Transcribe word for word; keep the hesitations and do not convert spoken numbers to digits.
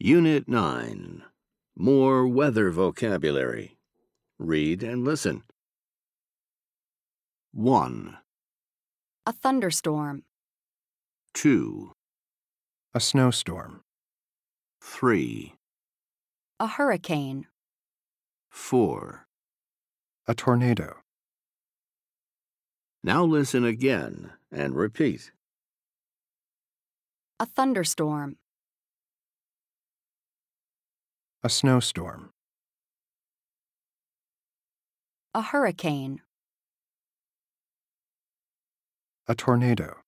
Unit nine. More weather vocabulary. Read and listen. one, A thunderstorm. two, A snowstorm. three, A hurricane. four. A tornado. Now listen again and repeat. A thunderstorm. A snowstorm. A hurricane. A tornado.